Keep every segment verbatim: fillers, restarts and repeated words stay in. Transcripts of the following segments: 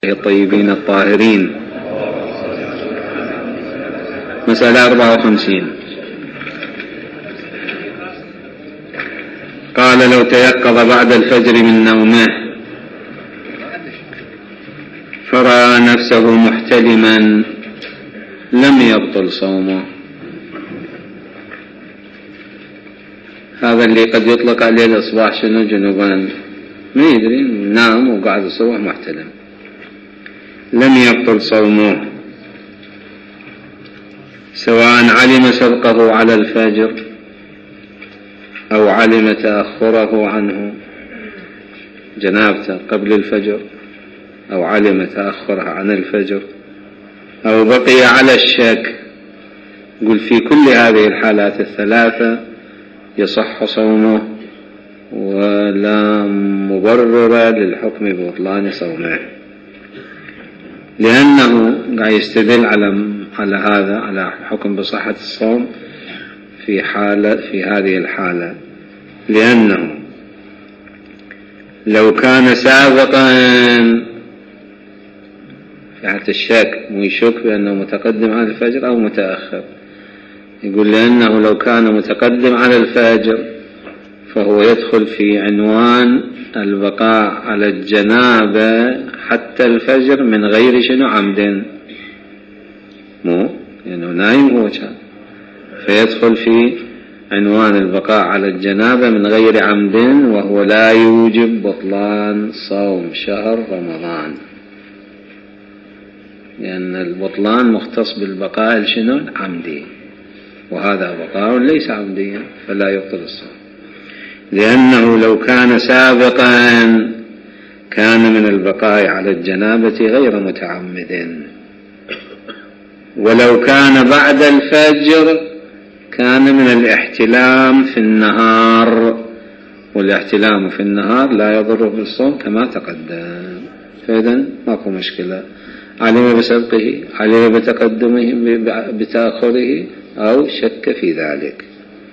الطيبين الطاهرين. مسألة أربعة وخمسين. قال: لو تيقظ بعد الفجر من نومه فرأى نفسه محتلما لم يبطل صومه. هذا اللي قد يطلق عليه الإصباح شنو؟ جنوبان، ما يدري، نام وقعد الصبح محتلم، لم يبطل صومه، سواء علم سبقه على الفجر أو علم تأخره عنه، جنابته قبل الفجر أو علم تأخره عن الفجر أو بقي على الشك. قل في كل هذه الحالات الثلاثة يصح صومه ولا مبرر للحكم ببطلان صومه، لأنه قاعد يستدل على على هذا على الحكم بصحة الصوم في حالة في هذه الحالة، لأنه لو كان سابقا في حالة الشك مو يشك بأنه متقدم على الفجر أو متأخر، يقول لأنه لو كان متقدم على الفجر فهو يدخل في عنوان البقاء على الجنابة حتى الفجر من غير شنو عمد، مو لأنه يعني نايم هو كان، فيدخل في عنوان البقاء على الجنابة من غير عمد، وهو لا يوجب بطلان صوم شهر رمضان، لأن البطلان مختص بالبقاء شنو العمدي، وهذا بقاء ليس عمديا فلا يبطل الصوم، لأنه لو كان سابقا كان من البقاء على الجنابة غير متعمد، ولو كان بعد الفجر كان من الاحتلام في النهار، والاحتلام في النهار لا يضره بالصوم كما تقدم، فإذن ماكو مشكلة، علم بسبقه علم بتقدمه بتأخره أو شك في ذلك.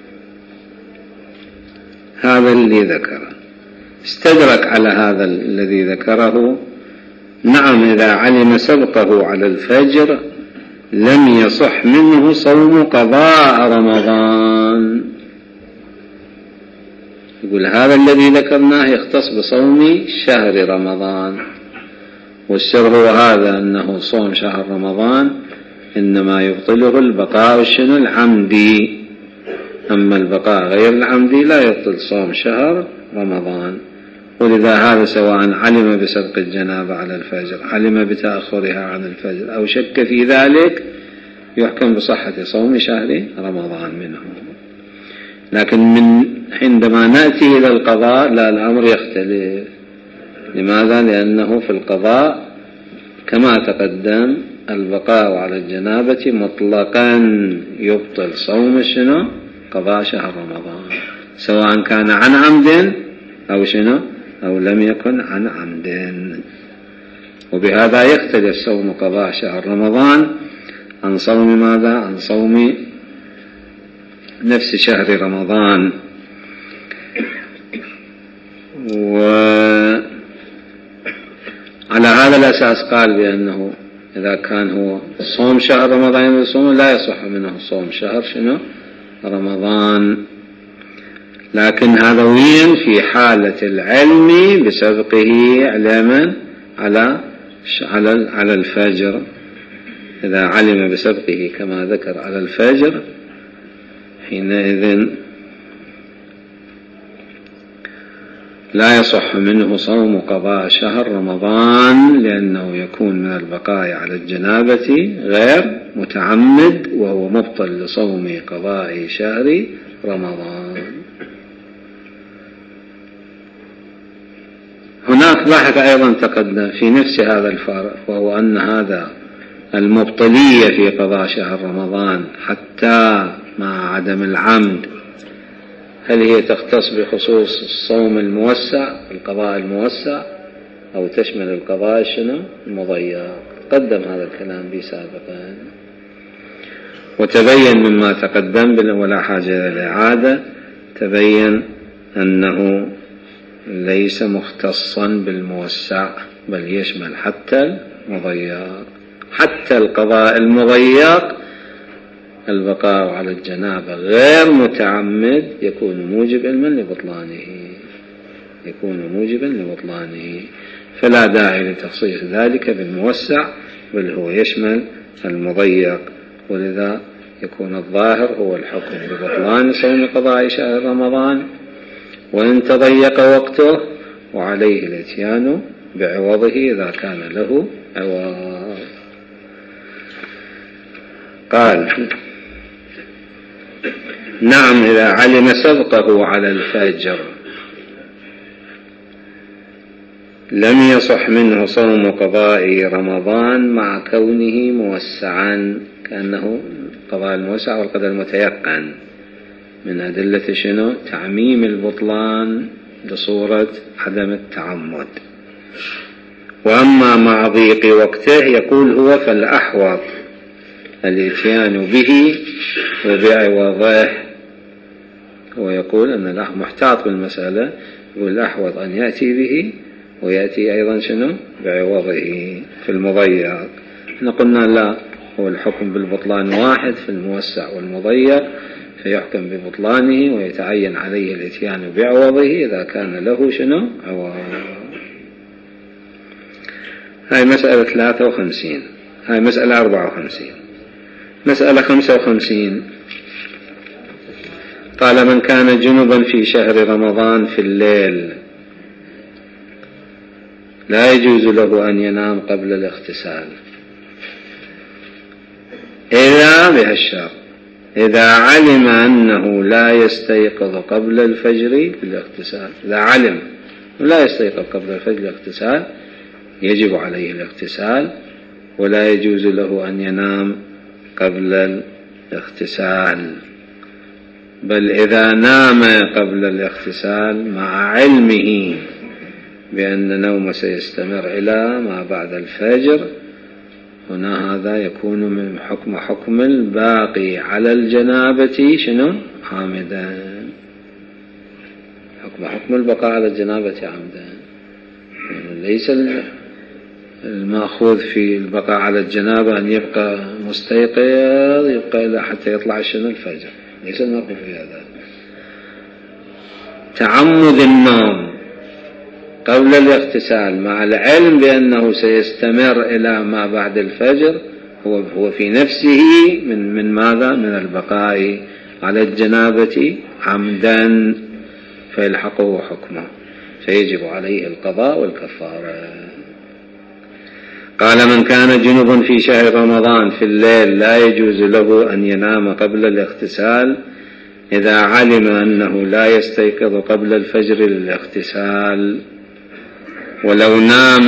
هذا اللي ذكره استدرك على هذا الذي ذكره. نعم، إذا علم سبقه على الفجر لم يصح منه صوم قضاء رمضان، يقول هذا الذي ذكرناه يختص بصوم شهر رمضان، والسر هو هذا أنه صوم شهر رمضان إنما يبطله البقاء شنو العمدي، أما البقاء غير العمدي لا يبطل صوم شهر رمضان. ولذا هذا سواء علم بسبق الجنابة على الفجر، علم بتأخرها عن الفجر أو شك في ذلك، يحكم بصحة صوم شهر رمضان منه. لكن من عندما نأتي إلى القضاء لا، الأمر يختلف. لماذا؟ لأنه في القضاء كما تقدم البقاء على الجنابة مطلقا يبطل صوم شنو قضاء شهر رمضان، سواء كان عن عمد أو شنو أو لم يكن عن عمد. وبهذا يختلف صوم قضاء شهر رمضان عن صوم ماذا؟ عن صوم نفس شهر رمضان. وعلى هذا الأساس قال بأنه إذا كان هو صوم شهر رمضان يصوم لا يصح منه صوم شهر شنو رمضان، لكن هذا وين؟ في حالة العلم بسبقه علما على على على الفجر. إذا علم بسبقه كما ذكر على الفجر حينئذ لا يصح منه صوم قضاء شهر رمضان، لأنه يكون من البقاء على الجنابة غير متعمد، وهو مبطل لصوم قضاء شهر رمضان. هناك بحث أيضا تقدم في نفس هذا الفارق، وهو أن هذا المبطلية في قضاء شهر رمضان حتى مع عدم العمد، هل هي تختص بخصوص الصوم الموسع القضاء الموسع أو تشمل القضاء شنو المضيق؟ قدم هذا الكلام به سابقا، وتبين مما تقدم ولا حاجة إلى إعادة، تبين أنه ليس مختصا بالموسع بل يشمل حتى المضيق، حتى القضاء المضيق البقاء على الجنابة غير متعمد يكون موجبا لبطلانه، يكون موجبا لبطلانه، فلا داعي لتخصيص ذلك بالموسع، بل هو يشمل المضيق. ولذا يكون الظاهر هو الحكم ببطلان صوم قضاء شهر رمضان وإن تضيق وقته، وعليه الاتيان بعوضه إذا كان له عوض. قال: نعم إذا علم سبقه على الفجر لم يصح منه صوم قضاء رمضان مع كونه موسعا، كأنه قضاء الموسع والقضاء المتيقن من أدلة شنو؟ تعميم البطلان بصورة عدم التعمد. وأما مع ضيق وقته يقول هو فالأحوط الاتيان به وبعوضه. هو يقول أن الأخ محتاط بالمسألة، يقول الأحوط أن يأتي به ويأتي أيضا شنو؟ بعوضه في المضيق. احنا قلنا لا، هو الحكم بالبطلان واحد في الموسع والمضيق، فيحكم ببطلانه ويتعين عليه الاتيان بعوضه إذا كان له شنو؟ عوض. هاي مسألة ثلاثة وخمسين. هاي مسألة أربعة وخمسين. مسألة خمسة وخمسين قال: من كان جنبا في شهر رمضان في الليل لا يجوز له أن ينام قبل الاغتسال إذا بهالشرط إذا علم أنه لا يستيقظ قبل الفجر بالاغتسال. إذا علم لا يستيقظ قبل الفجر بالاغتسال يجب عليه الاغتسال، ولا يجوز له أن ينام قبل الاغتسال. بل إذا نام قبل الاغتسال مع علمه بأن نومه سيستمر إلى ما بعد الفجر، هنا هذا يكون من حكم حكم الباقي على الجنابة شنو؟ عامدا. حكم حكم البقاء على الجنابة عامدا، يعني ليس المأخوذ في البقاء على الجنابة أن يبقى مستيقظ يبقى إلى حتى يطلع شنو؟ الفجر. ليس المأخوذ في هذا. تعمد النوم قبل الاغتسال مع العلم بأنه سيستمر إلى ما بعد الفجر هو هو في نفسه من من ماذا؟ من البقاء على الجنابة عمدا، فيلحقه حكمه، فيجب عليه القضاء والكفارة. قال: من كان جنبا في شهر رمضان في الليل لا يجوز له أن ينام قبل الاغتسال إذا علم أنه لا يستيقظ قبل الفجر للاغتسال، ولو نام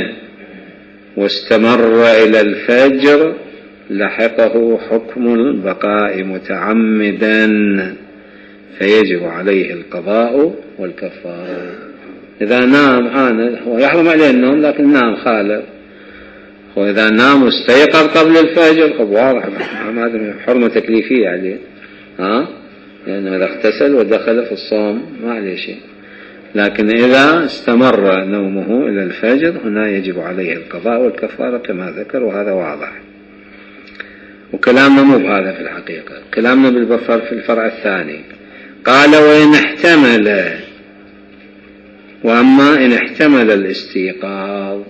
واستمر إلى الفجر لحقه حكم البقاء متعمدا، فيجب عليه القضاء والكفارة. إذا نام عانى هو يحرم عليه النوم لكن نام خالف، وإذا نام واستيقظ قبل الفجر خب واضح هذا حرمة تكليفية عليه، ها؟ لأنه إذا اغتسل ودخل في الصوم ما عليه شيء. لكن إذا استمر نومه إلى الفجر هنا يجب عليه القضاء والكفارة كما ذكر، وهذا واضح. وكلامنا مو بهذا في الحقيقة، كلامنا بالبفر في الفرع الثاني. قال: وإن احتمل، وأما إن احتمل الاستيقاظ،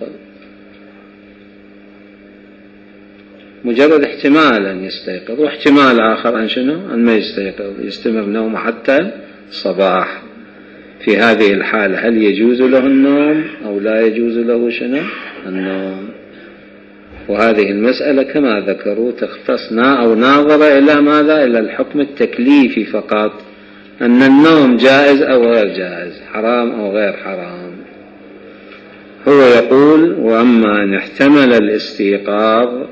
مجرد احتمال أن يستيقظ واحتمال آخر أن شنو؟ أن ما يستيقظ يستمر نومه حتى الصباح، في هذه الحالة هل يجوز له النوم أو لا يجوز له شنو؟ النوم. وهذه المسألة كما ذكروا تختصنا أو ناظر إلى ماذا؟ إلى الحكم التكليفي فقط، أن النوم جائز أو غير جائز، حرام أو غير حرام. هو يقول: وأما أن احتمل الاستيقاظ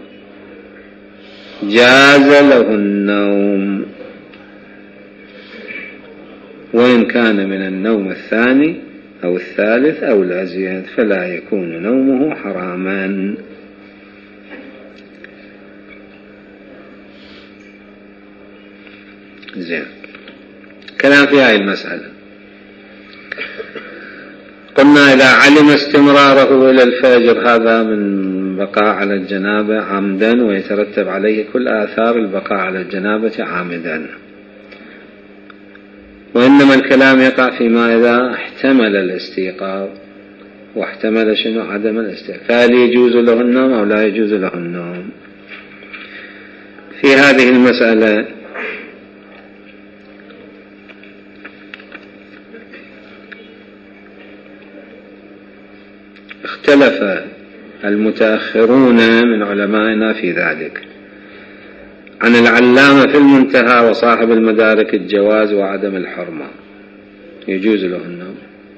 جاز له النوم، وإن كان من النوم الثاني أو الثالث أو الأزيد فلا يكون نومه حراما. زين، كلام في هذه المسألة. قلنا إذا علم استمراره إلى الفجر هذا من بقاء على الجنابة عمدا، ويترتب عليه كل آثار البقاء على الجنابة عامدا. وإنما الكلام يقع فيما إذا احتمل الاستيقاظ، واحتمل شنو؟ عدم الاستيقاظ، فهل يجوز له النوم أو لا يجوز له النوم؟ في هذه المسألة اختلف المتأخرون من علمائنا في ذلك، عن العلامة في المنتهى وصاحب المدارك الجواز وعدم الحرمة، يجوز له النوم.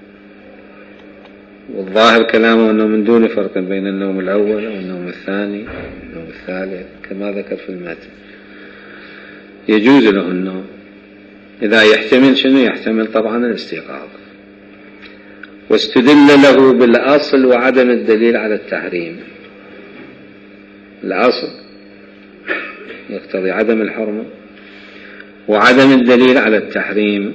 والظاهر كلامه أنه من دون فرق بين النوم الأول والنوم الثاني والنوم الثالث كما ذكر في المتن، يجوز له النوم إذا يحتمل شنو؟ يحتمل طبعا الاستيقاظ. واستدل له بالأصل وعدم الدليل على التحريم. الأصل يقتضي عدم الحرمة، وعدم الدليل على التحريم.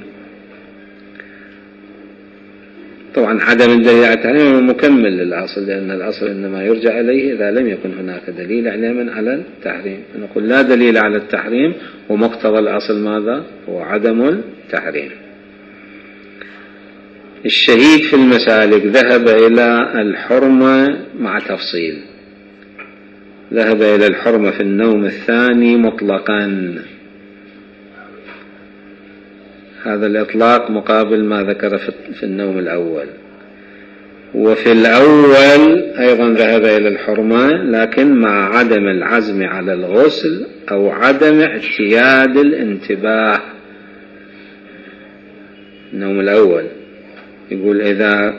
طبعا عدم الدليل على التحريم هو مكمل للأصل، لأن الأصل إنما يرجع إليه إذا لم يكن هناك دليل علما على التحريم. نقول لا دليل على التحريم، ومقتضى الأصل ماذا؟ هو عدم التحريم. الشهيد في المسالك ذهب إلى الحرمة مع تفصيل، ذهب إلى الحرمة في النوم الثاني مطلقا. هذا الإطلاق مقابل ما ذكر في النوم الأول. وفي الأول أيضا ذهب إلى الحرمة لكن مع عدم العزم على الغسل أو عدم اعتياد الانتباه. النوم الأول يقول إذا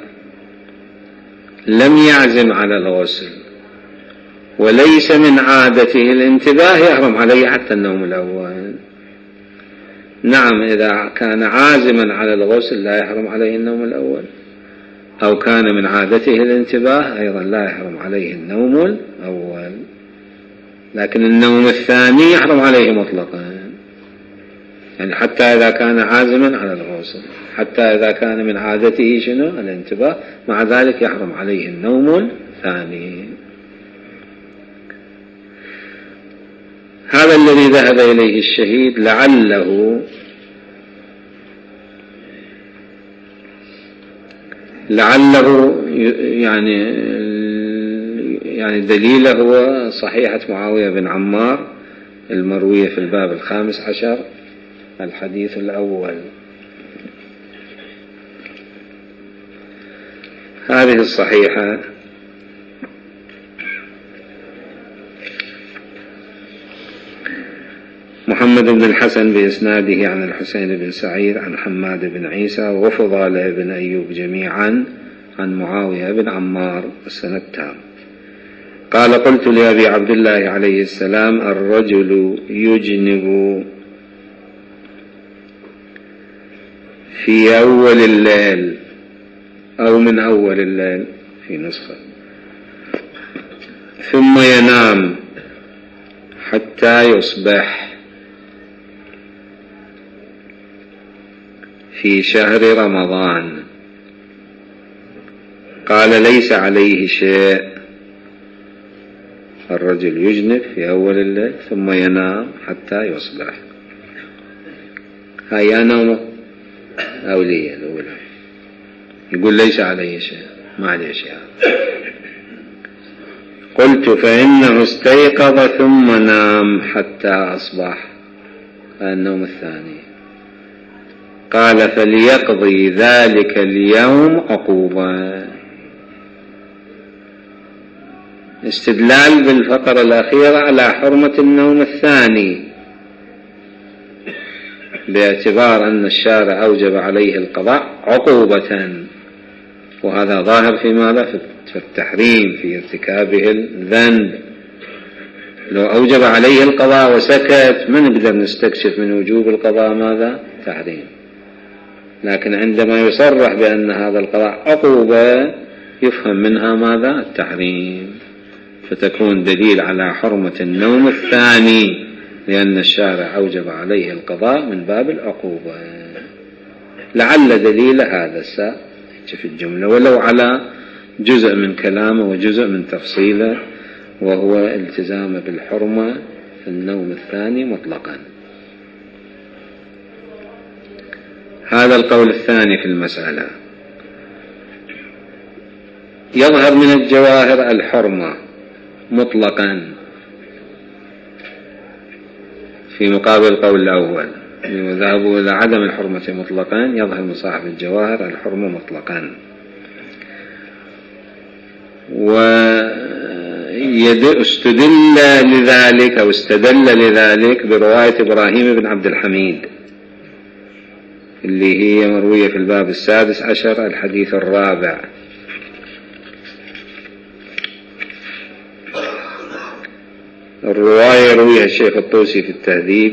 لم يعزم على الغسل وليس من عادته الانتباه يحرم عليه حتى النوم الأول. نعم إذا كان عازما على الغسل لا يحرم عليه النوم الأول، أو كان من عادته الانتباه أيضا لا يحرم عليه النوم الأول، لكن النوم الثاني يحرم عليه مطلقا، يعني حتى إذا كان عازما على الغسل، حتى إذا كان من عادته شنو؟ الانتباه، مع ذلك يحرم عليه النوم الثاني. هذا الذي ذهب إليه الشهيد، لعله لعله يعني يعني دليله هو صحيحة معاوية بن عمار المروية في الباب الخامس عشر الحديث الأول. هذه الصحيحة محمد بن الحسن بإسناده عن الحسين بن سعيد عن حماد بن عيسى وفضالة بن أيوب جميعا عن معاوية بن عمار السند تام. قال قلت لأبي عبد الله عليه السلام الرجل يجنب في أول الليل أو من أول الليل في نسخة ثم ينام حتى يصبح في شهر رمضان، قال ليس عليه شيء. الرجل يجنب في أول الليل ثم ينام حتى يصبح، هيا نومه أولية الأولى، يقول ليس عليه شيء، ما عليه شيء. قلت فإنه استيقظ ثم نام حتى أصبح، النوم الثاني. قال فليقضي ذلك اليوم عقوبة. استدلال بالفقرة الأخيرة على حرمة النوم الثاني باعتبار أن الشارع أوجب عليه القضاء عقوبة، وهذا ظاهر في ماذا؟ في التحريم في ارتكابه الذنب. لو أوجب عليه القضاء وسكت ما نقدر نستكشف من وجوب القضاء ماذا؟ تحريم. لكن عندما يصرح بأن هذا القضاء عقوبة يفهم منها ماذا؟ التحريم، فتكون دليل على حرمة النوم الثاني، لأن الشارع أوجب عليه القضاء من باب العقوبة. لعل دليل هذا في الجملة ولو على جزء من كلامه وجزء من تفصيله، وهو التزامه بالحرمة في النوم الثاني مطلقا. هذا القول الثاني في المسألة. يظهر من الجواهر الحرمة مطلقا في مقابل القول الأول، وذهبوا إلى عدم الحرمة مطلقا. يظهر من صاحب الجواهر الحرمة مطلقا، واستدل لذلك أو استدل لذلك برواية إبراهيم بن عبد الحميد اللي هي مروية في الباب السادس عشر الحديث الرابع. الرواية رويها الشيخ الطوسي في التهذيب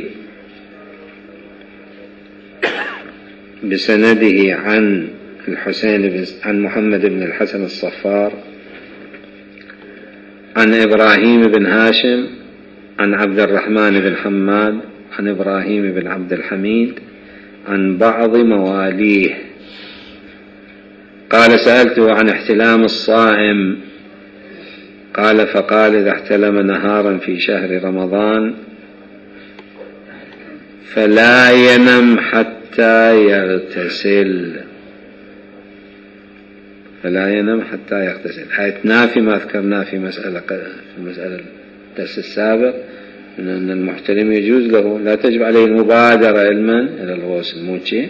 بسنده عن الحسين عن محمد بن الحسن الصفار عن إبراهيم بن هاشم عن عبد الرحمن بن حماد عن إبراهيم بن عبد الحميد عن بعض مواليه قال: سألته عن احتلام الصائم، قال: فقال: إذا احتلم نهارا في شهر رمضان فلا ينم حتى يغتسل. فلا ينم حتى يغتسل. آية نافي ما ذكرناه في مسألة في المسألة الدرس السابق، من أن المحتلم يجوز له لا تجب عليه المبادرة علما إلى الغسل موتشي.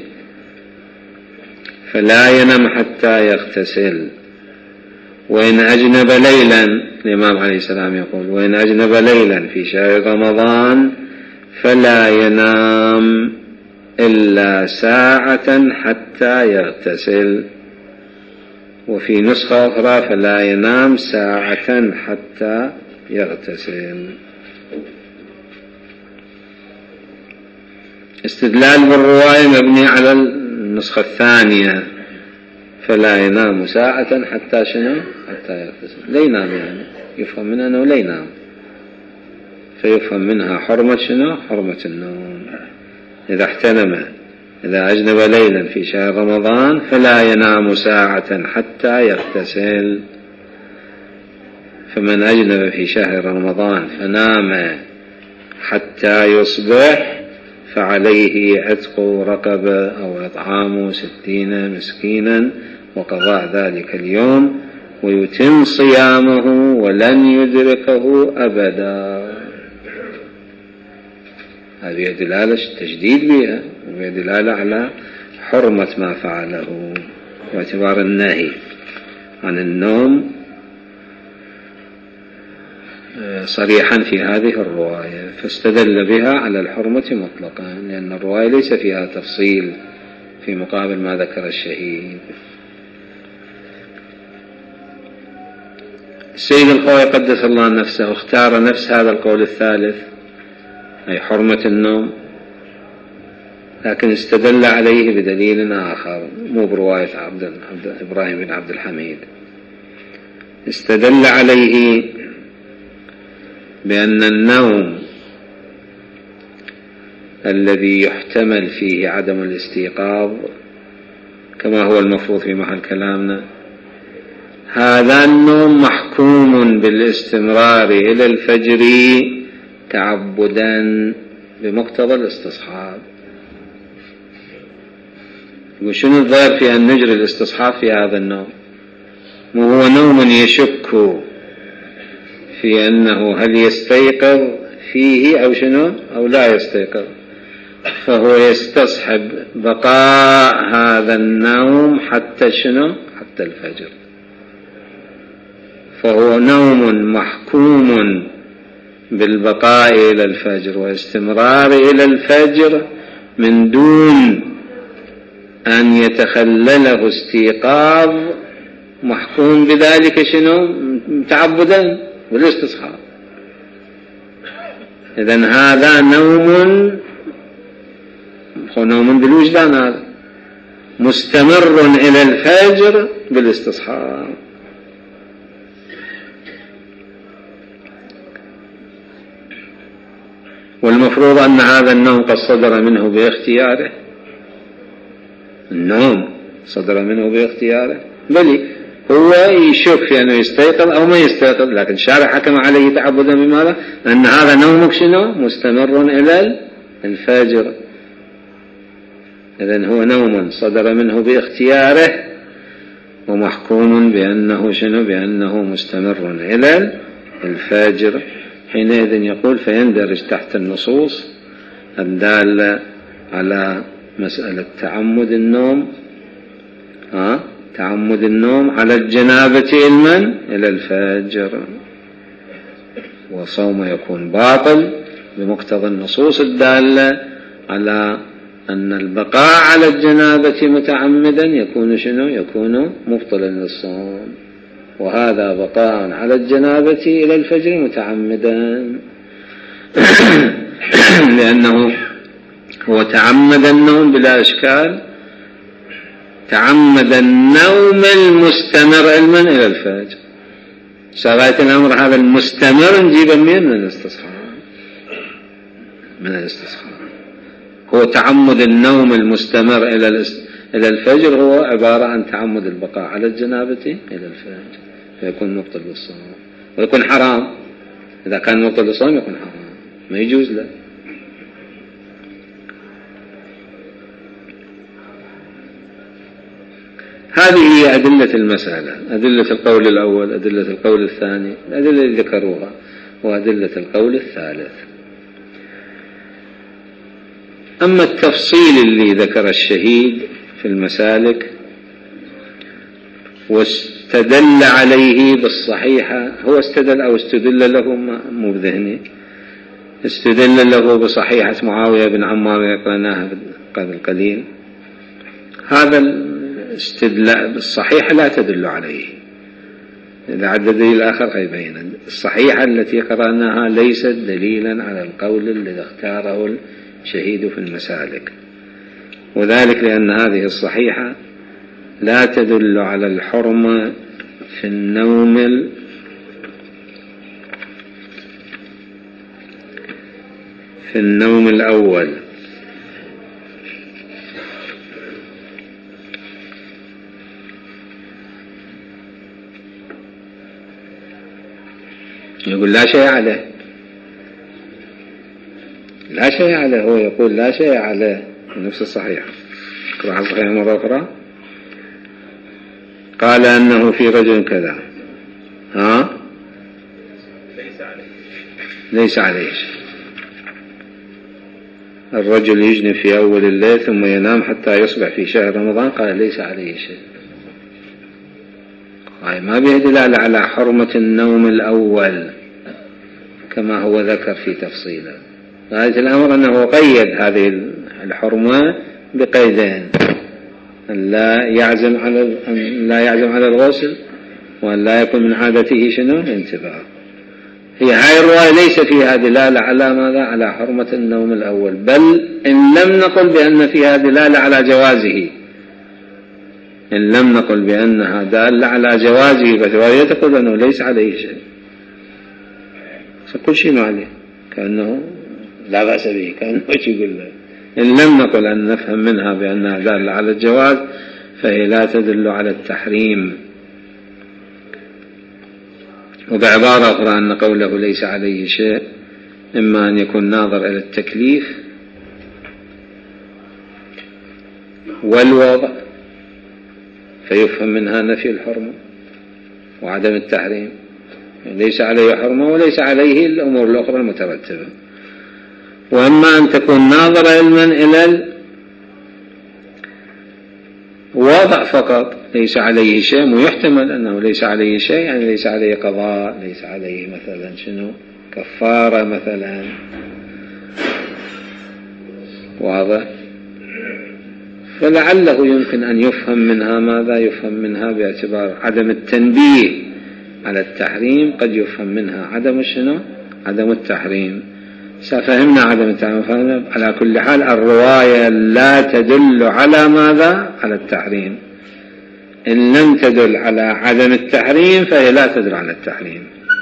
فلا ينم حتى يغتسل. وإن أجنب ليلا، الإمام عليه السلام يقول: وإن أجنب ليلا في شهر رمضان فلا ينام إلا ساعة حتى يغتسل. وفي نسخة أخرى: فلا ينام ساعة حتى يغتسل. استدلال بالرواية مبني على النسخة الثانية: فلا ينام ساعة حتى شنو؟ حتى يغتسل. لا ينام، يعني يفهم منها أنه لا ينام، فيفهم منها حرمة شنو؟ حرمة النوم. إذا احتلم إذا أجنب ليلا في شهر رمضان فلا ينام ساعة حتى يغتسل. فمن أجنب في شهر رمضان فنام حتى يصبح فعليه عتق رقبة أو إطعام ستين مسكينا وقضاء ذلك اليوم، ويتم صيامه ولن يدركه أبدا. هذه دلالة التجديد بها، وهي دلالة على حرمة ما فعله، واعتبار النهي عن النوم صريحا في هذه الرواية، فاستدل بها على الحرمة مطلقا، لأن الرواية ليس فيها تفصيل في مقابل ما ذكر الشهيد. السيد الخوي قدس الله نفسه اختار نفس هذا القول الثالث، أي حرمة النوم، لكن استدل عليه بدليل آخر مو برواية عبد إبراهيم بن عبد الحميد. استدل عليه بأن النوم الذي يحتمل فيه عدم الاستيقاظ كما هو المفروض في محل كلامنا، هذا النوم محكوم بالاستمرار إلى الفجر تعبدا بمقتضى الاستصحاب. وشنو الضير في أن نجري الاستصحاب في هذا النوم؟ وهو نوم يشك في أنه هل يستيقظ فيه أو شنو أو لا يستيقظ، فهو يستصحب بقاء هذا النوم حتى شنو حتى الفجر. فهو نوم محكوم بالبقاء إلى الفجر واستمرار إلى الفجر من دون أن يتخلله استيقاظ، محكوم بذلك شنو تعبدا والاستصحاب. إذن هذا نوم هو نوم بالوجدان، هذا مستمر إلى الفجر بالاستصحاب. والمفروض أن هذا النوم قد صدر منه باختياره. النوم صدر منه باختياره، بل هو يشك في أنه يستيقظ أو ما يستيقظ، لكن الشارع حكم عليه تعبدا بماذا؟ أن هذا نومك شنو؟ مستمر إلى الفجر. إذن هو نوم صدر منه باختياره ومحكوم بأنه شنو؟ بأنه مستمر إلى الفجر. حينئذ يقول فيندرج تحت النصوص الدالة على مسألة تعمد النوم، ها؟ تعمد النوم على الجنابة علما إلى الفجر، وصوم يكون باطل بمقتضى النصوص الدالة على أن البقاء على الجنابة متعمدا يكون شنو؟ يكون مبطلا للصوم، وهذا بقاء على الجنابة إلى الفجر متعمدا لأنه هو تعمد النوم بلا إشكال، تعمد النوم المستمر علما إلى الفجر. شغاية الأمر هذا المستمر نجيبه من الاستصحاب، من الاستصحاب. هو تعمد النوم المستمر إلى إلى الفجر هو عبارة عن تعمد البقاء على الجنابة إلى الفجر، فيكون مبطل للصوم ويكون حرام. إذا كان مبطل للصوم يكون حرام، ما يجوز له. هذه هي أدلة المسألة، أدلة القول الأول، أدلة القول الثاني، الأدلة اللي ذكروها، وأدلة القول الثالث. أما التفصيل اللي ذكر الشهيد في المسالك واستدل عليه بالصحيحة، هو استدل أو استدل له مو بذهني، استدل له بصحيحة معاوية بن عمار يقرأناها قبل قليل. هذا الاستدلال بالصحيحة لا تدل عليه، إذا عد دليل آخر يبين. الصحيحة التي قرأناها ليست دليلا على القول الذي اختاره الشهيد في المسالك، وذلك لأن هذه الصحيحة لا تدل على الحرمة في النوم في النوم الأول، يقول لا شيء عليه، لا شيء عليه، هو يقول لا شيء عليه في نفس الصحيح. اقرأ الصحيح مرة أخرى. قال أنه في رجل كذا، ها ليس عليه ليس عليه شيء. الرجل يجني في أول الليل ثم ينام حتى يصبح في شهر رمضان، قال ليس عليه شيء. ما به دلالة على حرمة النوم الأول كما هو ذكر في تفصيله. غاية الأمر أنه قيد هذه الحرمة بقيدين: أن لا يعزم على أن لا يعزم على الغسل، وأن لا يكون من عادته شنو؟ الانتباه. هي هاي الرواية ليس فيها دلالة على ماذا؟ على حرمة النوم الأول، بل إن لم نقل بأن فيها دلالة على جوازه، إن لم نقل بأنها دالة على جوازه، فالرواية تقول أنه ليس عليه شيء، فكل شيء ما عليه، كأنه لا بأس به، كأنه يقول له. إن لم نقل أن نفهم منها بأنها دالة على الجواز فهي لا تدل على التحريم. وبعبارة أخرى أن قوله ليس عليه شيء إما أن يكون ناظر إلى التكليف والوضع فيفهم منها نفي الحرمة وعدم التحريم، ليس عليه حرمة وليس عليه الأمور الأخرى المترتبة. وأما أن تكون ناظر علما إلى الوضع فقط، ليس عليه شيء، ويحتمل أنه ليس عليه شيء، يعني ليس عليه قضاء، ليس عليه مثلا شنو كفارة مثلا، واضح. فلعله يمكن أن يفهم منها ماذا؟ يفهم منها باعتبار عدم التنبيه على التحريم، قد يفهم منها عدم شنو؟ عدم التحريم. سفهمنا عدم التحريم. على كل حال الرواية لا تدل على ماذا؟ على التحريم. إن لم تدل على عدم التحريم فهي لا تدل على التحريم.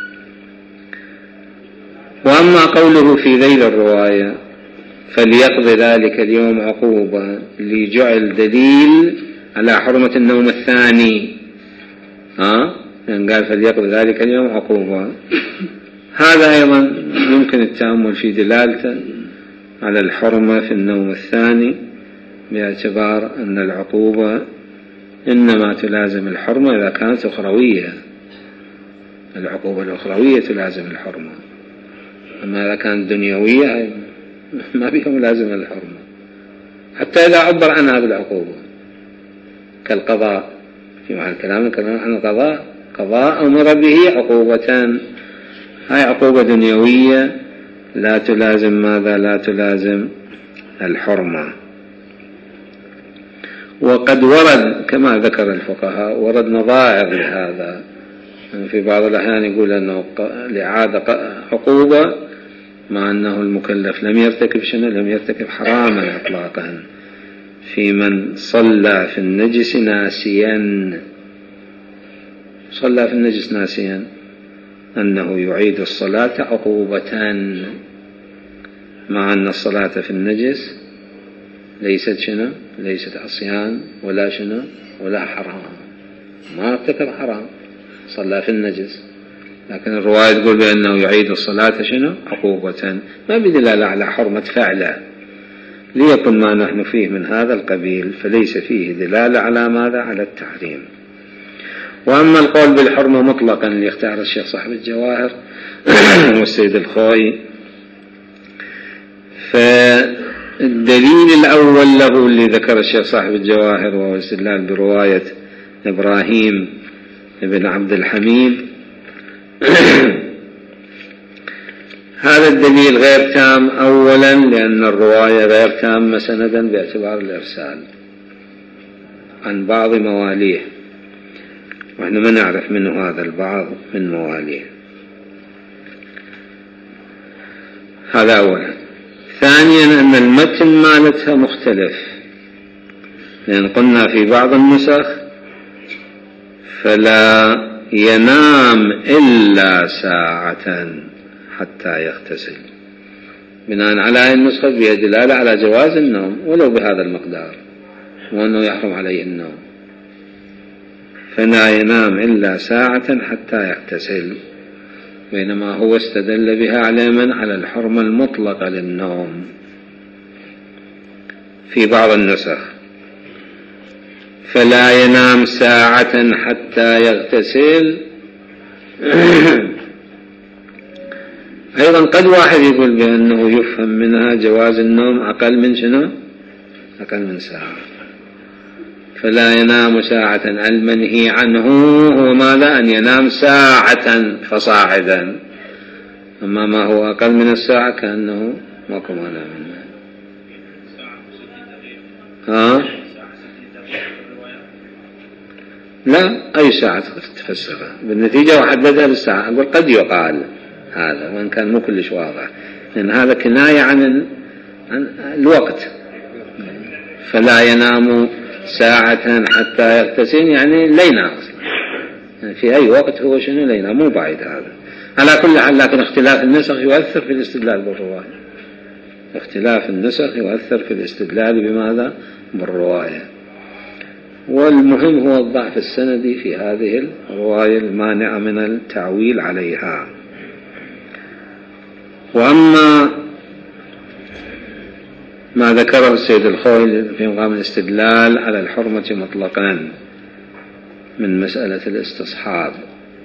وأما قوله في ذيل الرواية فليقضي ذلك اليوم عقوبة، اللي جعل دليل على حرمة النوم الثاني، ها يعني قال فليقضي ذلك اليوم عقوبة. هذا أيضا يمكن التأمل في دلالته على الحرمة في النوم الثاني، باعتبار أن العقوبة إنما تلازم الحرمة إذا كانت أخروية. العقوبة الأخروية تلازم الحرمة، أما إذا كانت دنيوية ما بها ملازمة الحرمة، حتى إذا عبر عنها بالعقوبة كالقضاء. في محل كلام الكلام عن القضاء، قضاء أمر به عقوبتان، هاي عقوبة دنيوية لا تلازم ماذا؟ لا تلازم الحرمة. وقد ورد كما ذكر الفقهاء ورد نظائر لهذا، في بعض الأحيان يقول أنه لإعادة عقوبة مع أنه المكلف لم يرتكب شنو؟ لم يرتكب حراما إطلاقا، في من صلى في النجس ناسيا. صلى في النجس ناسيا أنه يعيد الصلاة عقوبتان، مع أن الصلاة في النجس ليست شنو؟ ليست عصيان ولا شنو؟ ولا حرام، ما ارتكب حرام، صلى في النجس، لكن الرواية تقول بأنه يعيد الصلاة شنو؟ عقوبة، ما بدلالة على حرمة فعله، ليكن ما نحن فيه من هذا القبيل، فليس فيه دلالة على ماذا؟ على التحريم. وأما القول بالحرمة مطلقا اللي اختار الشيخ صاحب الجواهر والسيد الخوئي، فالدليل الأول له اللي ذكر الشيخ صاحب الجواهر وهو الاستدلال برواية إبراهيم بن عبد الحميد. هذا الدليل غير تام أولا لأن الرواية غير تامة سندا باعتبار الإرسال عن بعض مواليه، وإحنا ما نعرف منه هذا البعض من مواليه. هذا أولا. ثانيا أن المتن مالتها مختلف، لأن قلنا في بعض النسخ فلا ينام إلا ساعة حتى يغتسل، بناء على النسخة فيها دلالة على جواز النوم ولو بهذا المقدار، وأنه يحرم عليه النوم، فلا ينام إلا ساعة حتى يغتسل، بينما هو استدل بها على من؟ على الحرمة المطلقة للنوم في بعض النسخ، فلا ينام ساعة حتى يغتسل. أيضا قد واحد يقول بأنه يفهم منها جواز النوم أقل من شنو؟ أقل من ساعة. فلا ينام ساعة، المنهي عنه هو ماذا؟ أن ينام ساعة فصاعدا، أما ما هو أقل من الساعة كأنه ماكو مانع منه. ها؟ لا، أي ساعة تفسرها بالنتيجة وحددها بالساعة. أقول قد يقال هذا وإن كان مو كلش واضح، لأن هذا كناية عن الوقت. فلا ينام ساعة حتى يغتسل يعني لا ينام يعني في أي وقت هو شنو لا ينام، مو بعيد هذا. على كل حال، لكن اختلاف النسخ يؤثر في الاستدلال بالرواية، اختلاف النسخ يؤثر في الاستدلال بماذا؟ بالرواية. والمهم هو الضعف السندي في هذه الرواية المانعة من التعويل عليها. وأما ما ذكره السيد الخوئي في مقام الاستدلال على الحرمة مطلقا من مسألة الاستصحاب،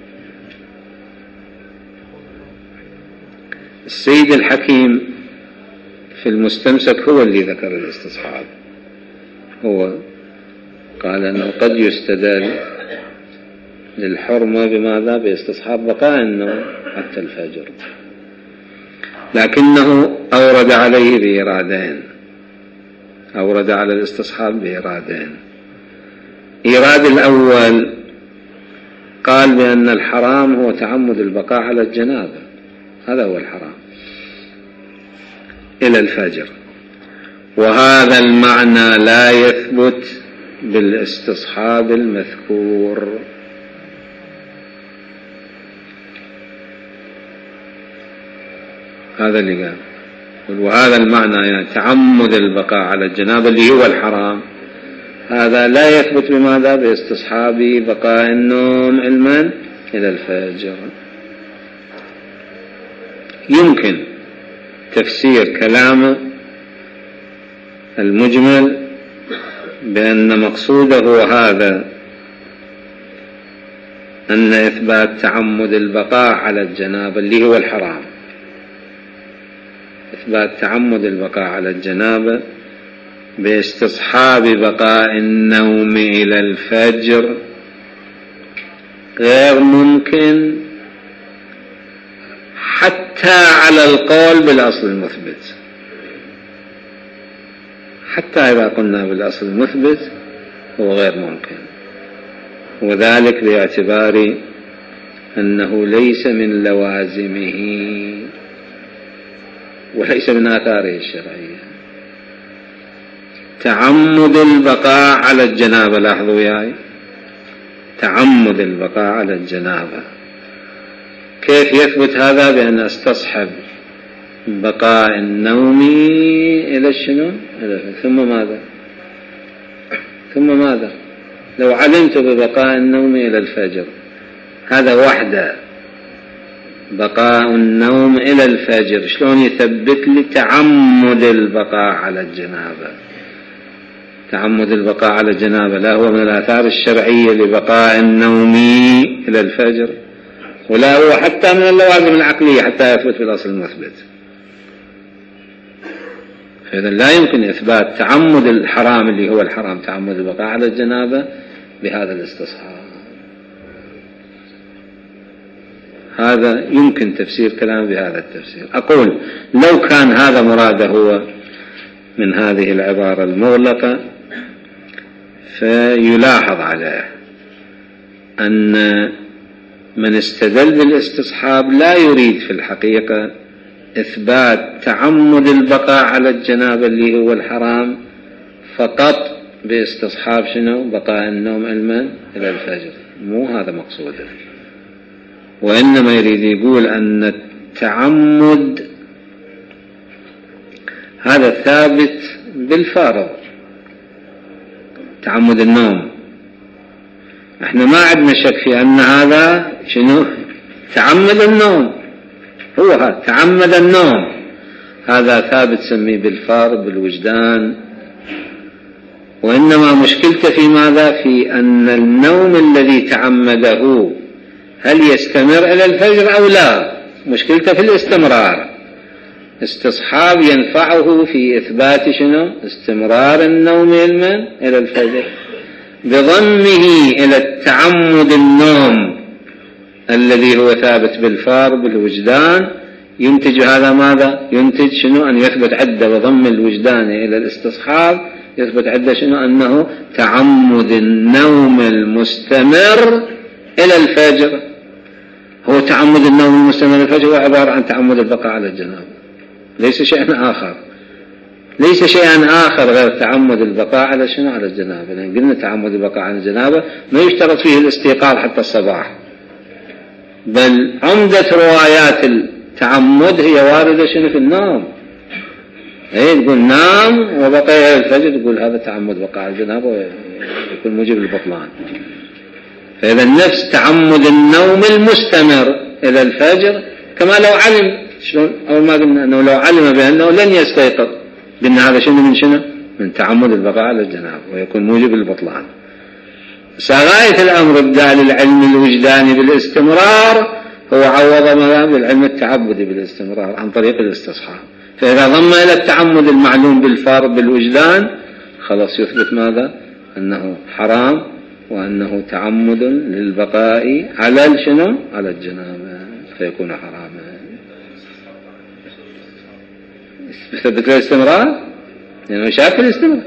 السيد الحكيم في المستمسك هو اللي ذكر الاستصحاب، هو قال أنه قد يستدل للحرمة بماذا؟ باستصحاب بقاء النوم حتى الفجر، لكنه أورد عليه بإيرادين، أورد على الاستصحاب بإيرادين. إيراد الأول قال بأن الحرام هو تعمد البقاء على الجنابة، هذا هو الحرام إلى الفجر، وهذا المعنى لا يثبت بالاستصحاب المذكور. هذا اللي قال، وهذا المعنى يعني تعمد البقاء على الجنابة اللي هو الحرام، هذا لا يثبت بماذا؟ باستصحاب بقاء النوم علما إلى الفجر. يمكن تفسير كلامه المجمل بأن مقصوده هذا أن إثبات تعمد البقاء على الجنابة اللي هو الحرام، إثبات تعمد البقاء على الجنابة باستصحاب بقاء النوم إلى الفجر غير ممكن حتى على القول بالأصل المثبت، حتى إذا قلنا بالأصل المثبت هو غير ممكن، وذلك باعتبار أنه ليس من لوازمه وليس من آثاره الشرعية. تعمد البقاء على الجنابة، لاحظوا وياي، تعمد البقاء على الجنابة كيف يثبت هذا؟ بأن استصحب بقاء النوم إلى الشنو؟ ثم ماذا؟ ثم ماذا؟ لو علمت ببقاء النوم إلى الفجر، هذا وحده بقاء النوم إلى الفجر، شلون يثبت لي تعمد البقاء على الجنابة؟ تعمد البقاء على الجنابة لا هو من الآثار الشرعية لبقاء النوم إلى الفجر، ولا هو حتى من اللوازم العقلية حتى يثبت في الأصل المثبت. فإذا لا يمكن إثبات تعمد الحرام اللي هو الحرام تعمد البقاء على الجنابة بهذا الاستصحاب. هذا يمكن تفسير كلام بهذا التفسير. أقول لو كان هذا مراده هو من هذه العبارة المغلقة فيلاحظ عليه أن من استدل بالاستصحاب لا يريد في الحقيقة إثبات تعمد البقاء على الجنابة اللي هو الحرام فقط باستصحاب شنو؟ بقاء النوم علما إلى الفجر، مو هذا مقصوده، وإنما يريد يقول أن التعمد هذا ثابت بالفرض، تعمد النوم. احنا ما عندنا شك في أن هذا شنو؟ تعمد النوم، هو هذا تعمد النوم، هذا ثابت سميه بالفرض بالوجدان، وإنما مشكلته في ماذا؟ في أن النوم الذي تعمده هل يستمر إلى الفجر أو لا؟ مشكلته في الاستمرار. استصحاب ينفعه في إثبات شنو؟ استمرار النوم علما إلى الفجر، بضمه إلى التعمد النوم الذي هو ثابت بالفرض بالوجدان، ينتج هذا ماذا؟ ينتج شنو؟ أن يثبت عدة بضم الوجدان إلى الاستصحاب، يثبت عدة شنو؟ أنه تعمد النوم المستمر إلى الفجر. هو تعمد النوم المستمر إلى الفجر هو عبارة عن تعمد البقاء على الجنابة، ليس شيئا آخر، ليس شيئا آخر غير تعمد البقاء على شنو؟ على الجنابة. لأن قلنا تعمد البقاء على الجنابة ما يشترط فيه الاستيقاظ حتى الصباح، بل عمدة روايات التعمد هي واردة شنو؟ في النوم. ايه تقول نام وبقي إلى الفجر، تقول هذا تعمد بقاء على الجنابة ويكون موجب البطلان. فإذا النفس تعمد النوم المستمر إلى الفجر، كما لو علم شلون أول ما قلنا أنه لو علم بأنه لن يستيقظ، قلنا هذا شنو من شنو؟ من تعمد البقاء على الجنابة ويكون موجب البطلان. سغاية الأمر بدال العلم الوجداني بالاستمرار هو عوض ما بالعلم التعبدي بالاستمرار عن طريق الاستصحاب. فإذا ضم إلى التعمد المعلوم بالفرض بالوجدان خلاص يثبت ماذا؟ أنه حرام وأنه تعمد للبقاء على شنو؟ على الجنابة، فيكون حراما. يثبت الاستمرار لأنه يعني شاك الاستمرار.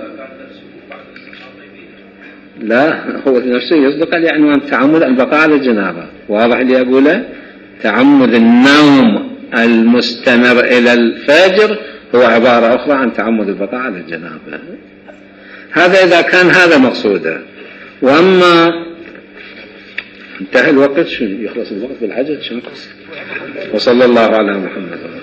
لا هو نفسه يصدق عليه عنوان تعمد البقاء على الجنابة، واضح اللي أقوله؟ تعمد النوم المستمر إلى الفجر هو عبارة أخرى عن تعمد البقاء على الجنابة. هذا إذا كان هذا مقصوده. وأما انتهى الوقت، شو يخلص الوقت بالحجة؟ شو؟ وصلى الله على محمد.